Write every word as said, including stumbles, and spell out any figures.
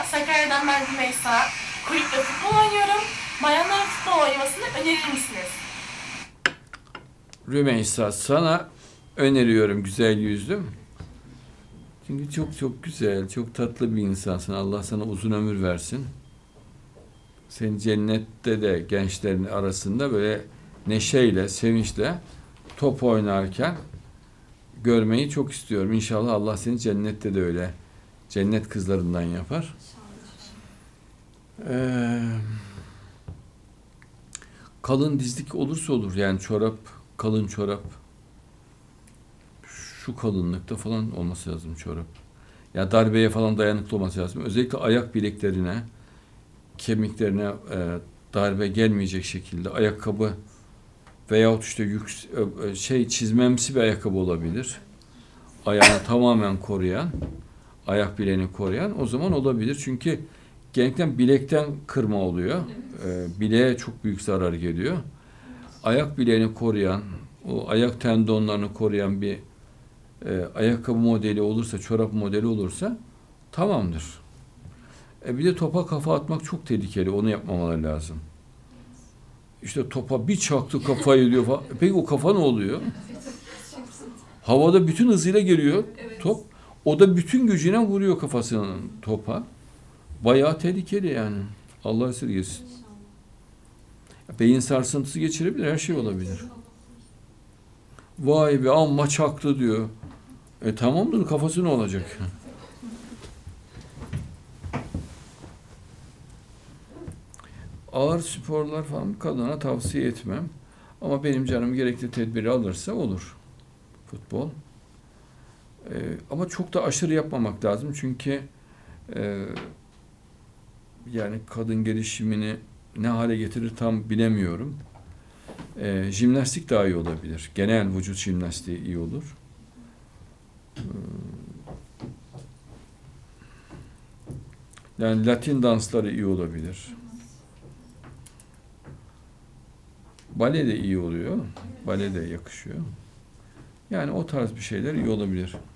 Sakarya'dan ben Rümeysa. Kulüpte futbol oynuyorum. Bayanların futbol oynamasını önerir misiniz? Rümeysa, sana öneriyorum güzel yüzlüm. Çünkü çok çok güzel, çok tatlı bir insansın. Allah sana uzun ömür versin. Seni cennette de gençlerin arasında böyle neşeyle, sevinçle top oynarken görmeyi çok istiyorum. İnşallah Allah seni cennette de öyle cennet kızlarından yapar. Ee, kalın dizlik olursa olur. Yani çorap, kalın çorap. Şu kalınlıkta falan olması lazım çorap. Ya darbeye falan dayanıklı olması lazım. Özellikle ayak bileklerine, kemiklerine e, darbe gelmeyecek şekilde ayakkabı veyahut işte yük, e, şey çizmemsi bir ayakkabı olabilir. Ayağını tamamen koruyan, ayak bileğini koruyan o zaman olabilir. Çünkü genellikle bilekten kırma oluyor. E, bileğe çok büyük zarar geliyor. Ayak bileğini koruyan, o ayak tendonlarını koruyan bir e, ayakkabı modeli olursa, çorap modeli olursa tamamdır. E bir de topa kafa atmak çok tehlikeli. Onu yapmamaları lazım. İşte topa bir çaktı kafayı diyor falan. Peki o kafa ne oluyor? Havada bütün hızıyla geliyor top. O da bütün gücüne vuruyor kafasının topa. Bayağı tehlikeli yani. Allah esirgesin. Beyin sarsıntısı geçirebilir. Her şey olabilir. Vay be amma çaktı diyor. E tamamdır, kafası ne olacak? Ağır sporlar falan kadına tavsiye etmem. Ama benim canım gerekli tedbiri alırsa olur. Futbol. Ee, ama çok da aşırı yapmamak lazım. Çünkü e, yani kadın gelişimini ne hale getirir tam bilemiyorum. Ee, jimnastik daha iyi olabilir. Genel vücut jimnastiği iyi olur. Ee, yani Latin dansları iyi olabilir. Bale de iyi oluyor. Bale de yakışıyor. Yani o tarz bir şeyler iyi olabilir.